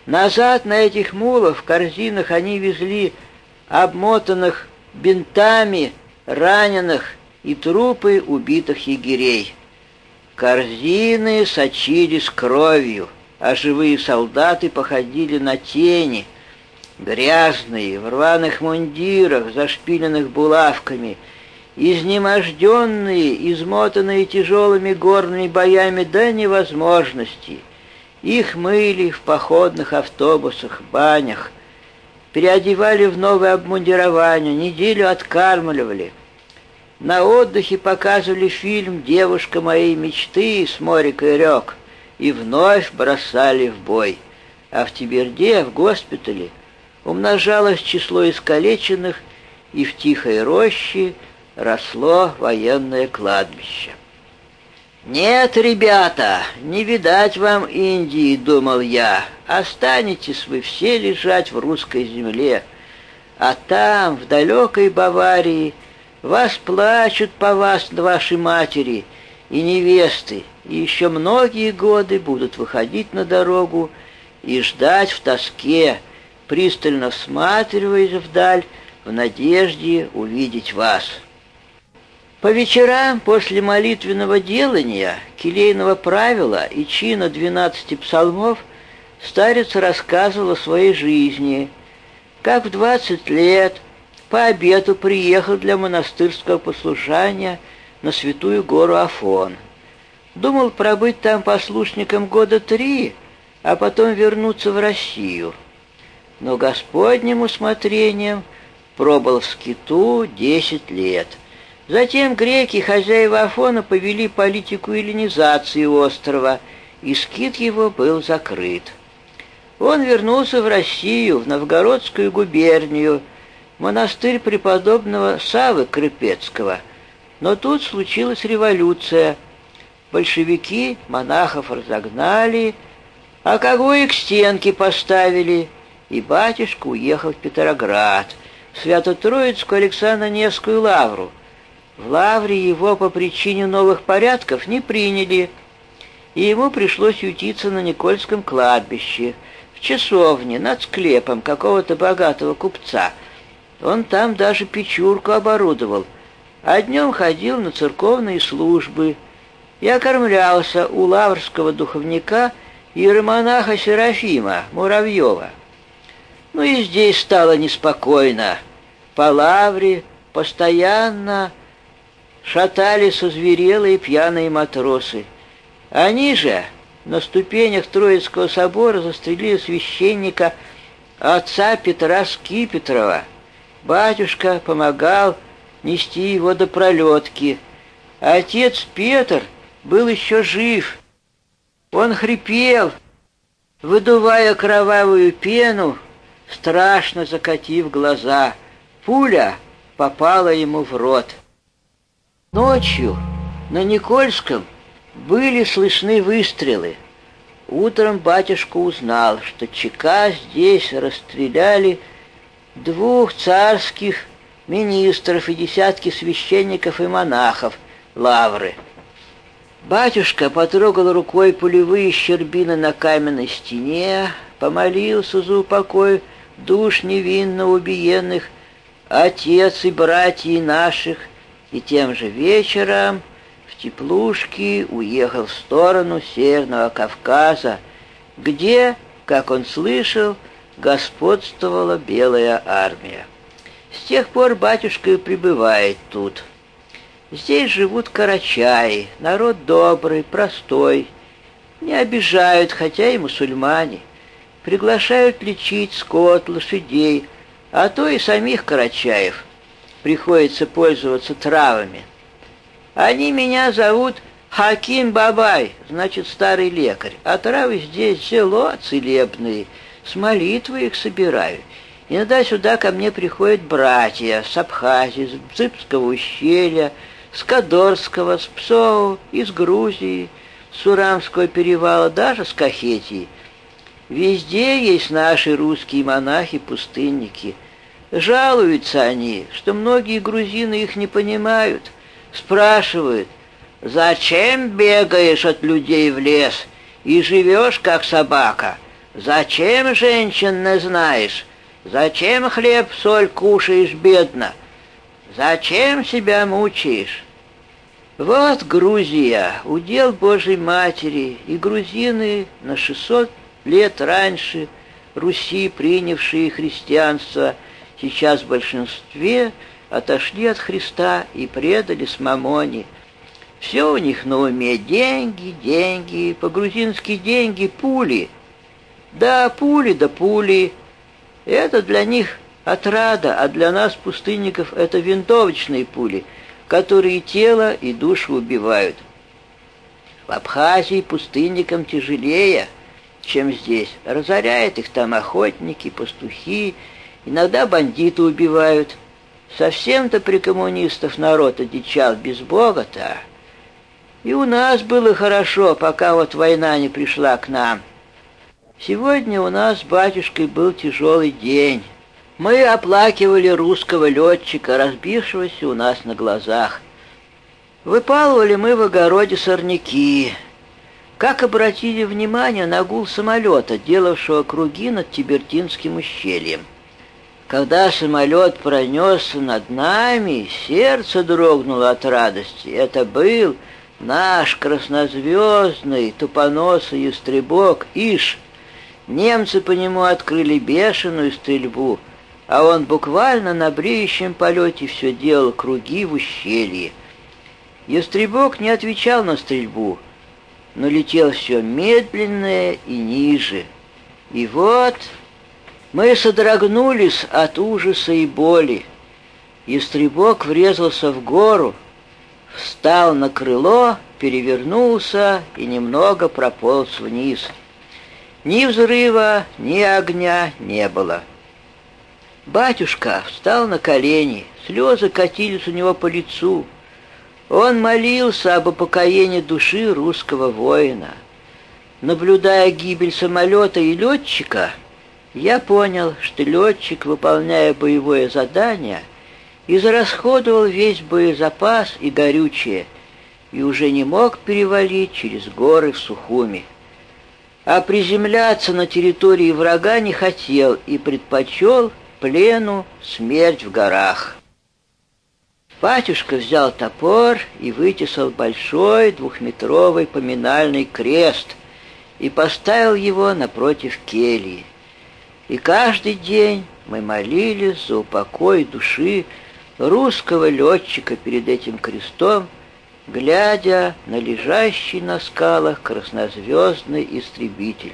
Назад на этих мулах в корзинах они везли обмотанных бинтами раненых и трупы убитых егерей. Корзины сочились кровью, а живые солдаты походили на тени, грязные, в рваных мундирах, зашпиленных булавками, изнеможденные, измотанные тяжелыми горными боями до невозможности. Их мыли в походных автобусах, банях, переодевали в новое обмундирование, неделю откармливали. На отдыхе показывали фильм «Девушка моей мечты» с Морикой Рёк и вновь бросали в бой. А в Теберде, в госпитале, умножалось число искалеченных, и в тихой роще росло военное кладбище. «Нет, ребята, не видать вам Индии, — думал я, — останетесь вы все лежать в русской земле, а там, в далекой Баварии, вас плачут по вас ваши матери и невесты, и еще многие годы будут выходить на дорогу и ждать в тоске, пристально всматриваясь вдаль, в надежде увидеть вас». По вечерам после молитвенного делания, келейного правила и чина 12 псалмов старец рассказывал о своей жизни, как в 20 лет по обету приехал для монастырского послушания на святую гору Афон. Думал пробыть там послушником года 3, а потом вернуться в Россию. Но Господним усмотрением пробыл в скиту 10 лет. Затем греки, хозяева Афона, повели политику эллинизации острова, и скит его был закрыт. Он вернулся в Россию, в Новгородскую губернию, монастырь преподобного Саввы Крыпецкого. Но тут случилась революция. Большевики монахов разогнали, а кого и к стенке поставили, и батюшка уехал в Петроград, в Свято-Троицкую Александро-Невскую лавру. В лавре его по причине новых порядков не приняли, и ему пришлось ютиться на Никольском кладбище, в часовне над склепом какого-то богатого купца. Он там даже печурку оборудовал, а днем ходил на церковные службы и окормлялся у лаврского духовника иеромонаха Серафима Муравьева. Ну и здесь стало неспокойно. По лавре постоянно шатались озверелые пьяные матросы. Они же на ступенях Троицкого собора застрелили священника отца Петра Скипетрова. Батюшка помогал нести его до пролетки. Отец Петр был еще жив. Он хрипел, выдувая кровавую пену, страшно закатив глаза. Пуля попала ему в рот. Ночью на Никольском были слышны выстрелы. Утром батюшка узнал, что ЧК здесь расстреляли 2 царских министров и десятки священников и монахов лавры. Батюшка потрогал рукой пулевые щербины на каменной стене, помолился за упокой душ невинно убиенных отец и братьев наших, и тем же вечером в теплушке уехал в сторону Северного Кавказа, где, как он слышал, господствовала Белая армия. С тех пор батюшка и пребывает тут. Здесь живут карачаи, народ добрый, простой, не обижают, хотя и мусульмане, приглашают лечить скот, лошадей, а то и самих карачаев приходится пользоваться травами. Они меня зовут Хаким Бабай, значит, старый лекарь, а травы здесь зело целебные, с молитвы их собираю. Иногда сюда ко мне приходят братья с Абхазии, с Бзыбского ущелья, с Кадорского, с Псоу, из Грузии, с Урамского перевала, даже с Кахетии. Везде есть наши русские монахи-пустынники. Жалуются они, что многие грузины их не понимают. Спрашивают: «Зачем бегаешь от людей в лес и живешь, как собака? Зачем женщин не знаешь? Зачем хлеб-соль кушаешь бедно? Зачем себя мучаешь? Вот Грузия, удел Божьей Матери, и грузины на 600 лет раньше Руси, принявшие христианство, сейчас в большинстве отошли от Христа и предались мамоне. Все у них на уме деньги, деньги, по-грузински деньги, пули. Да пули. Это для них отрада, а для нас, пустынников, это винтовочные пули, которые тело и душу убивают. В Абхазии пустынникам тяжелее, чем здесь. Разоряют их там охотники, пастухи, иногда бандиты убивают. Совсем-то при коммунистах народ одичал без Бога-то. И у нас было хорошо, пока вот война не пришла к нам. Сегодня у нас с батюшкой был тяжелый день. Мы оплакивали русского летчика, разбившегося у нас на глазах. Выпалывали мы в огороде сорняки. Как обратили внимание на гул самолета, делавшего круги над Тибертинским ущельем. Когда самолет пронесся над нами, сердце дрогнуло от радости. Это был наш краснозвездный тупоносый ястребок Иш. Немцы по нему открыли бешеную стрельбу, а он буквально на бреющем полете все делал круги в ущелье. Ястребок не отвечал на стрельбу, но летел все медленнее и ниже. И вот мы содрогнулись от ужаса и боли. Ястребок врезался в гору, встал на крыло, перевернулся и немного прополз вниз. Ни взрыва, ни огня не было. Батюшка встал на колени, слезы катились у него по лицу. Он молился об упокоении души русского воина. Наблюдая гибель самолета и летчика, я понял, что летчик, выполняя боевое задание, израсходовал весь боезапас и горючее и уже не мог перевалить через горы в Сухуми. А приземляться на территории врага не хотел и предпочел плену смерть в горах. Батюшка взял топор и вытесал большой 2-метровый поминальный крест и поставил его напротив кельи. И каждый день мы молились за упокой души русского летчика перед этим крестом, глядя на лежащий на скалах краснозвездный истребитель.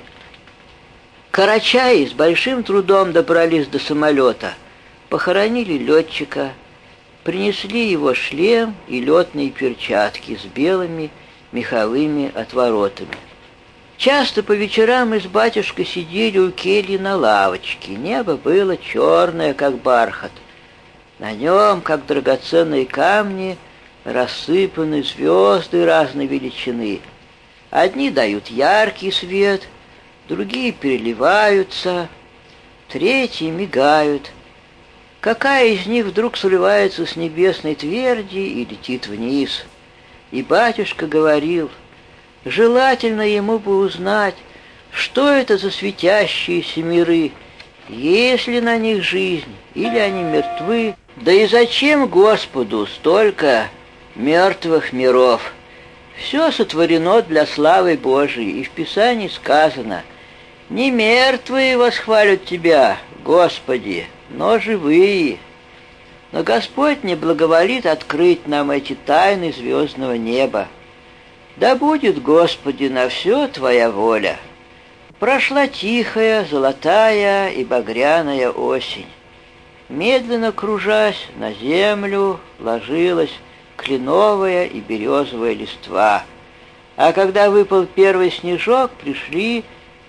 Карачаи с большим трудом добрались до самолета, похоронили летчика, принесли его шлем и летные перчатки с белыми меховыми отворотами. Часто по вечерам мы с батюшкой сидели у кельи на лавочке. Небо было черное, как бархат. На нем, как драгоценные камни, рассыпаны звезды разной величины. Одни дают яркий свет, другие переливаются, третьи мигают. Какая из них вдруг сливается с небесной тверди и летит вниз? И батюшка говорил, желательно ему бы узнать, что это за светящиеся миры, есть ли на них жизнь, или они мертвы. Да и зачем Господу столько мертвых миров? Все сотворено для славы Божией, и в Писании сказано: «Не мертвые восхвалят Тебя, Господи, но живые». Но Господь не благоволит открыть нам эти тайны звездного неба. Да будет, Господи, на все Твоя воля. Прошла тихая, золотая и багряная осень. Медленно кружась, на землю ложилась кленовая и березовая листва. А когда выпал первый снежок, пришли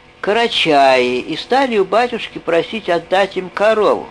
карачаи и стали у батюшки просить отдать им корову.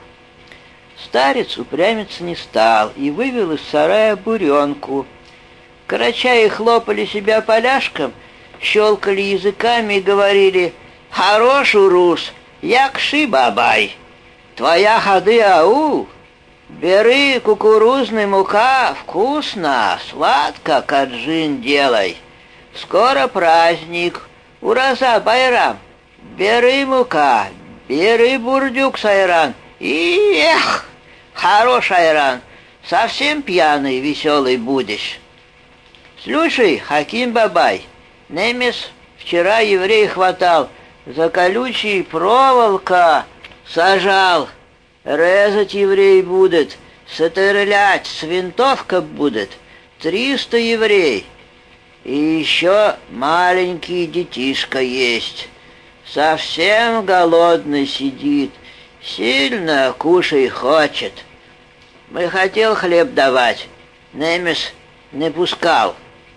Старец упрямиться не стал и вывел из сарая буренку. Карачаи хлопали себя поляшком, щелкали языками и говорили: «Хорош, урус, якши бабай, твоя ходы ау, бери кукурузный мука, вкусно, сладко каджин делай. Скоро праздник, ураза байрам, Бери, мука, бери, бурдюк с айран. И, эх, хорош айран, совсем пьяный, веселый будешь. Слушай, Хаким Бабай, немец вчера еврей хватал, за колючий проволока сажал. Резать еврей будет, стрелять с винтовка будет. 300 еврей. И еще маленький детишка есть. Совсем голодный сидит, сильно кушай хочет. Мы хотел хлеб давать, немец не пускал.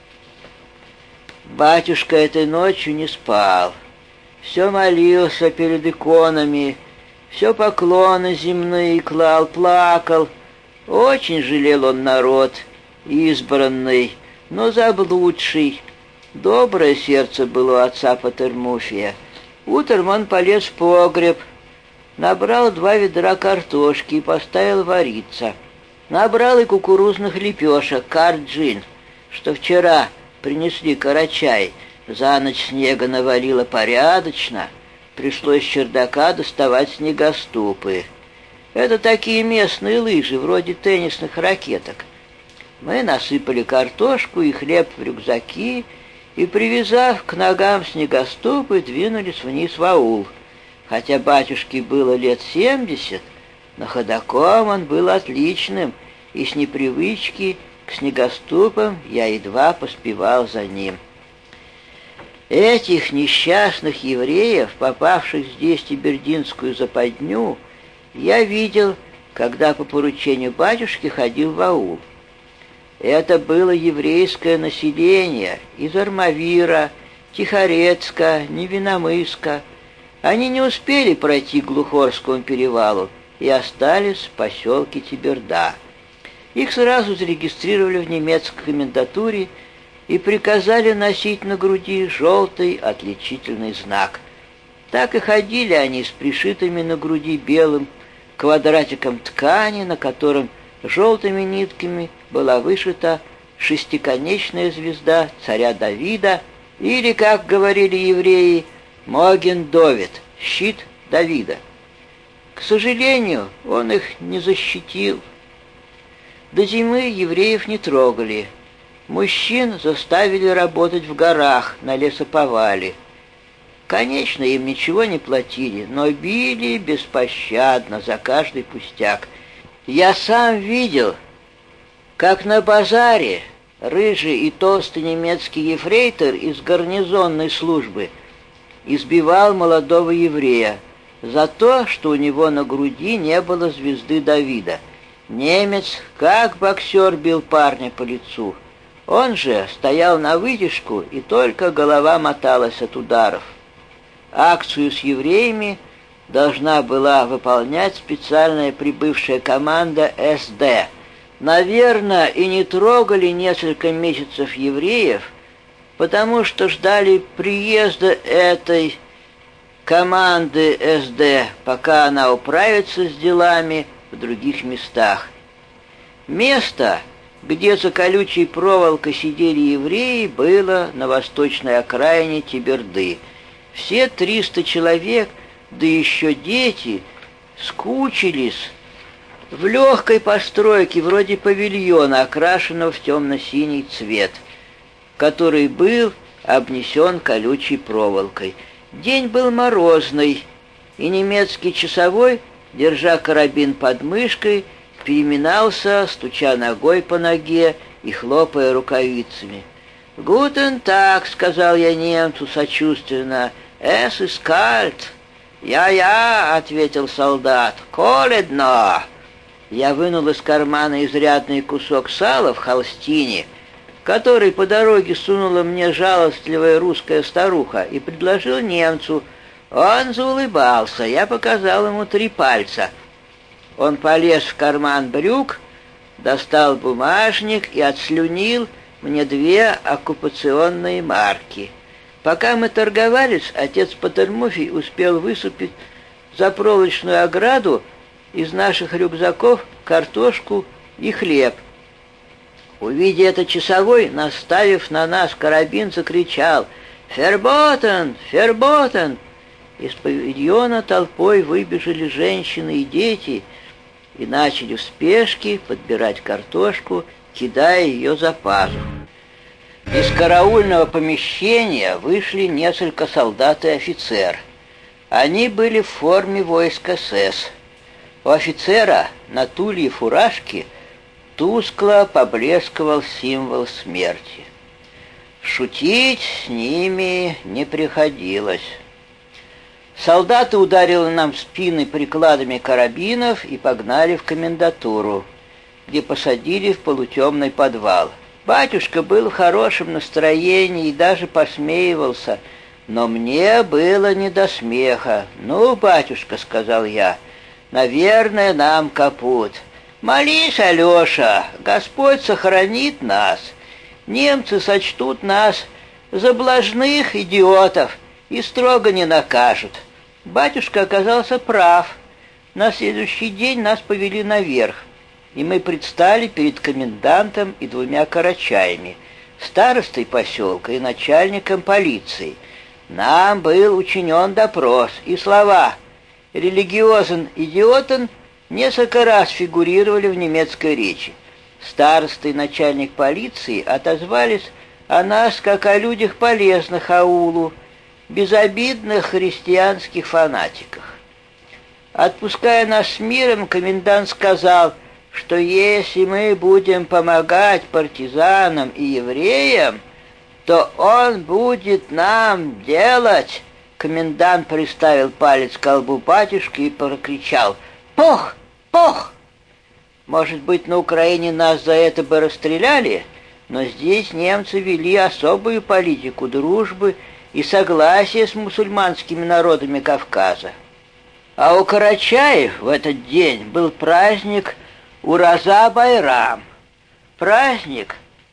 Батюшка этой ночью не спал. Все молился перед иконами, все поклоны земные клал, плакал. Очень жалел он народ, избранный, но заблудший. Доброе сердце было у отца Патермуфия. Утром он полез в погреб, набрал 2 ведра картошки и поставил вариться. Набрал и кукурузных лепешек, карджин, что вчера принесли Карачай. За ночь снега навалило порядочно, пришлось с чердака доставать снегоступы. Это такие местные лыжи, вроде теннисных ракеток. Мы насыпали картошку и хлеб в рюкзаки и, привязав к ногам снегоступы, двинулись вниз в аул. Хотя батюшке было лет 70, но ходоком он был отличным, и с непривычки к снегоступам я едва поспевал за ним. Этих несчастных евреев, попавших здесь в Тибердинскую западню, я видел, когда по поручению батюшки ходил в аул. Это было еврейское население из Армавира, Тихорецка, Невиномыска. Они не успели пройти к Глухорскому перевалу и остались в поселке Тиберда. Их сразу зарегистрировали в немецкой комендатуре и приказали носить на груди желтый отличительный знак. Так и ходили они с пришитыми на груди белым квадратиком ткани, на котором желтыми нитками была вышита шестиконечная звезда царя Давида, или, как говорили евреи, Моген-Довид, щит Давида. К сожалению, он их не защитил. До зимы евреев не трогали. Мужчин заставили работать в горах на лесоповале. Конечно, им ничего не платили, но били беспощадно за каждый пустяк. Я сам видел, как на базаре рыжий и толстый немецкий ефрейтор из гарнизонной службы избивал молодого еврея за то, что у него на груди не было звезды Давида. Немец, как боксер, бил парня по лицу. Он же стоял на вытяжку, и только голова моталась от ударов. Акцию с евреями должна была выполнять специальная прибывшая команда СД. Наверное, и не трогали несколько месяцев евреев, потому что ждали приезда этой команды СД, пока она управится с делами в других местах. Место, где за колючей проволокой сидели евреи, было на восточной окраине Тиберды. Все 300 человек, да еще дети, скучились в легкой постройке, вроде павильона, окрашенного в темно-синий цвет, который был обнесен колючей проволокой. День был морозный, и немецкий часовой, держа карабин под мышкой, переминался, стуча ногой по ноге и хлопая рукавицами. «Гутен так», — сказал я немцу сочувственно, «эс ist kalt». «Я-я», — ответил солдат, «коледно». Я вынул из кармана изрядный кусок сала в холстине, который по дороге сунула мне жалостливая русская старуха, и предложил немцу. Он заулыбался, я показал ему 3 пальца. Он полез в карман брюк, достал бумажник и отслюнил мне 2 оккупационные марки. Пока мы торговались, отец Патермуфий успел высыпать за проволочную ограду из наших рюкзаков картошку и хлеб. Увидя это, часовой, наставив на нас карабин, закричал: «Ферботен! Ферботен!» Из павильона толпой выбежали женщины и дети и начали в спешке подбирать картошку, кидая ее за пазуху. Из караульного помещения вышли несколько солдат и офицер. Они были в форме войск СС. У офицера на тулье фуражки тускло поблескивал символ смерти. Шутить с ними не приходилось. Солдаты ударили нам в спины прикладами карабинов и погнали в комендатуру, где посадили в полутемный подвал. Батюшка был в хорошем настроении и даже посмеивался, но мне было не до смеха. «Ну, батюшка, — сказал я, — наверное, нам капут. Молись, Алеша, Господь сохранит нас. Немцы сочтут нас за блажных идиотов и строго не накажут». Батюшка оказался прав. На следующий день нас повели наверх, и мы предстали перед комендантом и двумя карачаями, старостой поселка и начальником полиции. Нам был учинен допрос, и слова «религиозен идиотен» несколько раз фигурировали в немецкой речи. Староста и начальник полиции отозвались о нас как о людях полезных аулу, безобидных христианских фанатиках. Отпуская нас с миром, комендант сказал, что если мы будем помогать партизанам и евреям, то он будет нам делать. Комендант приставил палец к колбу батюшки и прокричал: «Пох! Пох!» Может быть, на Украине нас за это бы расстреляли, но здесь немцы вели особую политику дружбы и согласия с мусульманскими народами Кавказа. А у карачаев в этот день был праздник Ураза-Байрам, праздник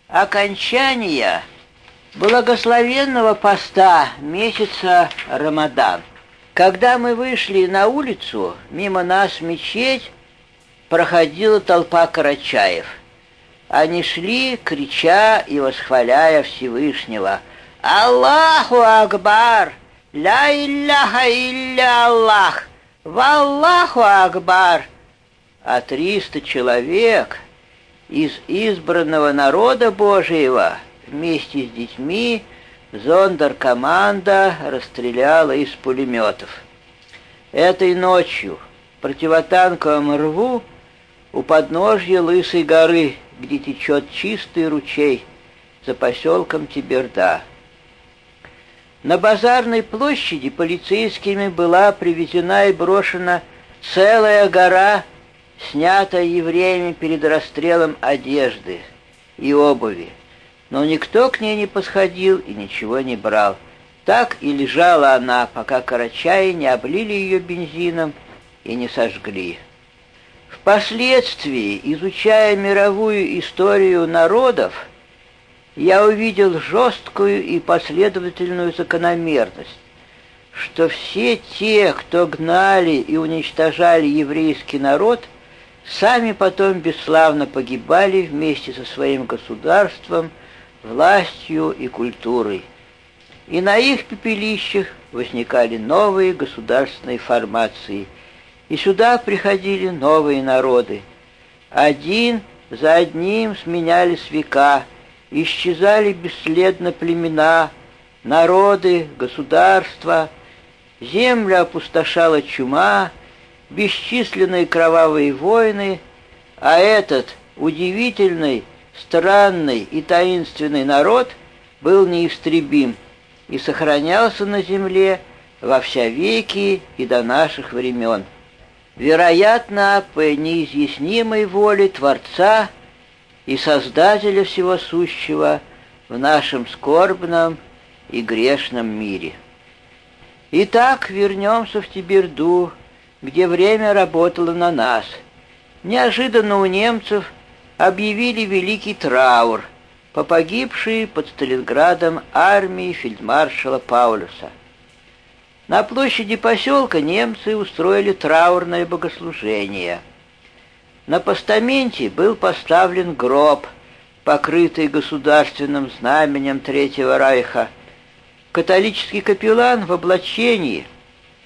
окончания благословенного поста месяца Рамадан. Когда мы вышли на улицу, мимо нас в мечеть проходила толпа карачаев. Они шли, крича и восхваляя Всевышнего: «Аллаху Акбар! Ля илляха илля Аллах! Валлаху Акбар!» А 300 человек из избранного народа Божьего вместе с детьми зондеркоманда расстреляла из пулеметов. Этой ночью в противотанковом рву у подножья Лысой горы, где течет чистый ручей, за поселком Теберда. На базарной площади полицейскими была привезена и брошена целая гора, снятая евреями перед расстрелом одежды и обуви. Но никто к ней не подходил и ничего не брал. Так и лежала она, пока карачаи не облили ее бензином и не сожгли. Впоследствии, изучая мировую историю народов, я увидел жесткую и последовательную закономерность, что все те, кто гнали и уничтожали еврейский народ, сами потом бесславно погибали вместе со своим государством, властью и культурой. И на их пепелищах возникали новые государственные формации, и сюда приходили новые народы. Один за одним сменялись века, исчезали бесследно племена, народы, государства, землю опустошала чума, бесчисленные кровавые войны, а этот удивительный, странный и таинственный народ был неистребим и сохранялся на земле во вся веки и до наших времен. Вероятно, по неизъяснимой воле Творца и Создателя всего сущего в нашем скорбном и грешном мире. Итак, вернемся в Теберду, где время работало на нас. Неожиданно у немцев объявили великий траур по погибшей под Сталинградом армии фельдмаршала Паулюса. На площади поселка немцы устроили траурное богослужение. На постаменте был поставлен гроб, покрытый государственным знаменем Третьего Рейха. Католический капеллан в облачении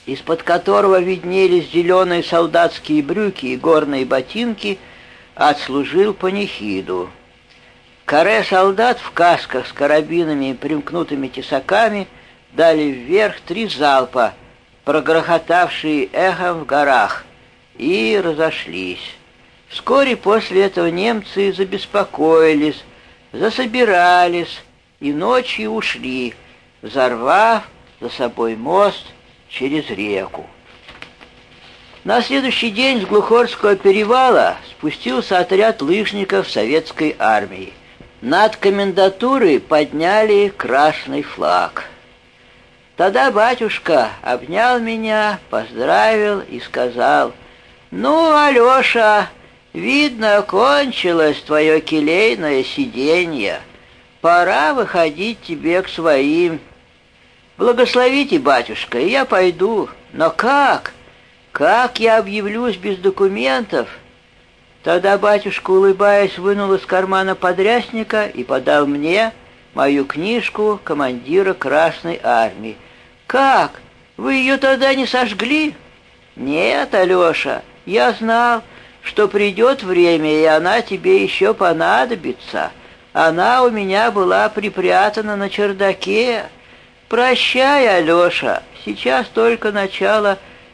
из-под которого виднелись зеленые солдатские брюки и горные ботинки, отслужил панихиду. Каре солдат в касках с карабинами и примкнутыми тесаками дали вверх 3 залпа, прогрохотавшие эхом в горах, и разошлись. Вскоре после этого немцы забеспокоились, засобирались и ночью ушли, взорвав за собой мост через реку. На следующий день с Глухорского перевала спустился отряд лыжников советской армии. Над комендатурой подняли красный флаг. Тогда батюшка обнял меня, поздравил и сказал: «Ну, Алеша, видно, кончилось твое келейное сиденье. Пора выходить тебе к своим. Благословите, батюшка, и я пойду. Но как? Как я объявлюсь без документов?» Тогда батюшка, улыбаясь, вынул из кармана подрясника и подал мне мою книжку командира Красной Армии. «Как? Вы ее тогда не сожгли?» «Нет, Алеша, я знал, что придет время, и она тебе еще понадобится. Она у меня была припрятана на чердаке. Прощай, Алеша, сейчас только начало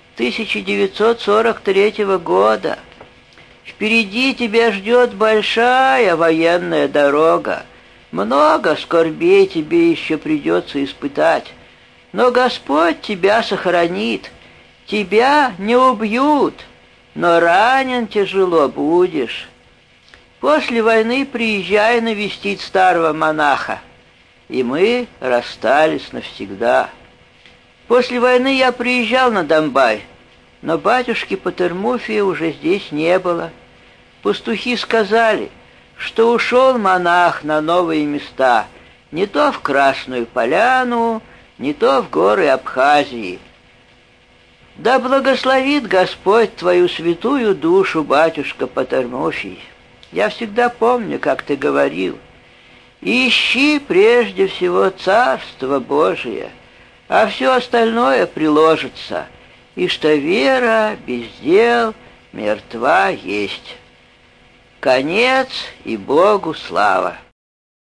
1943 года. Впереди тебя ждет большая военная дорога. Много скорбей тебе еще придется испытать. Но Господь тебя сохранит. Тебя не убьют, но ранен тяжело будешь. После войны приезжай навестить старого монаха». И мы расстались навсегда. После войны я приезжал на Домбай, но батюшки Патермуфия уже здесь не было. Пастухи сказали, что ушел монах на новые места, не то в Красную Поляну, не то в горы Абхазии. Да благословит Господь твою святую душу, батюшка Патермуфий. Я всегда помню, как ты говорил: ищи прежде всего Царство Божие, а все остальное приложится, и что вера без дел мертва есть. Конец, и Богу слава.